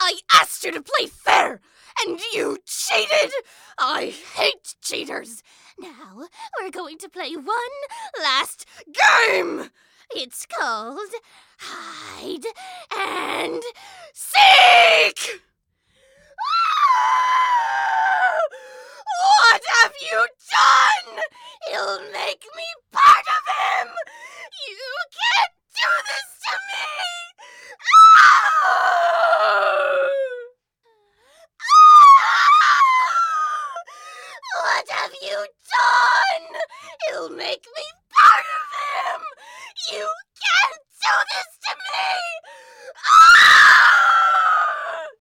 I asked you to play fair, and you cheated! I hate cheaters! Now, we're going to play one last game! It's called Hide and Seek! What have you done? He'll make me part of him! You can't do this to me! What have you done? He'll make me part of him! You can't do this to me!